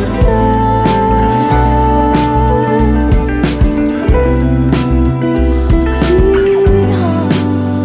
the start. A clean heart.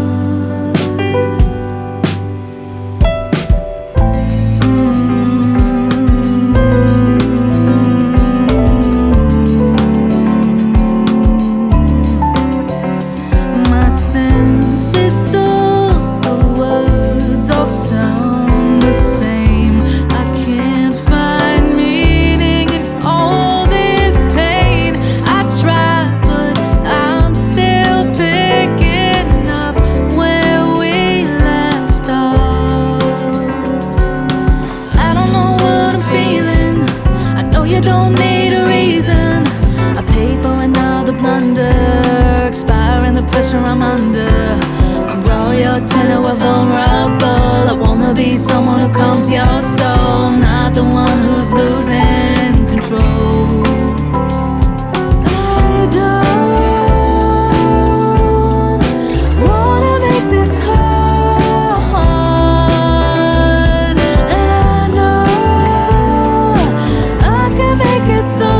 My senses dull, the words all sound the same. I can't find meaning in all this pain. I try, but I'm still picking up where we left off. I don't know what I'm feeling. I know you don't need a reason. I paid for another blunder, expiring the pressure I'm under. I'm raw, you're tender, we're vulnerable. I wanna be someone who calms your soul, not the one who's losing control. I don't wanna make this hard, and I know I can make it so